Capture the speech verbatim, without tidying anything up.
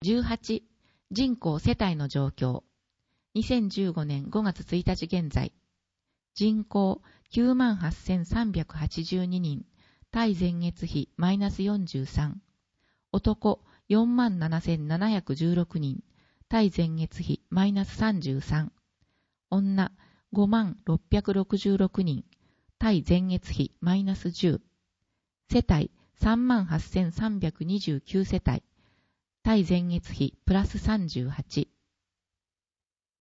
じゅうはち、人口世帯の状況。にせんじゅうごねんごがつついたち現在。人口 きゅうまんはっせんさんびゃくはちじゅうににん。対前月比マイナスよんじゅうさん。男 よんまんななせんななひゃくじゅうろくにん。対前月比マイナスさんじゅうさん。女ごまんろっぴゃくろくじゅうろくにん。対前月比マイナスじゅう。世帯さんまんはっせんさんびゃくにじゅうきゅう世帯。対前月比プラスさんじゅうはち。